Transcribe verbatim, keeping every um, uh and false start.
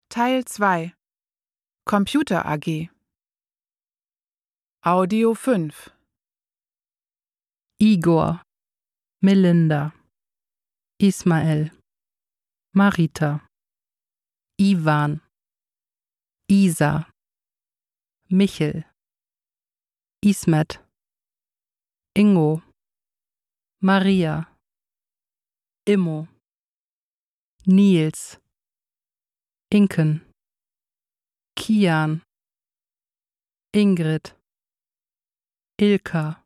Teil zwei Computer A G Audio fünf Igor, Melinda, Ismael, Marita, Ivan, Isa, Michel, Ismet, Ingo, Maria, Immo, Nils, Inken, Kian, Ingrid, Ilka,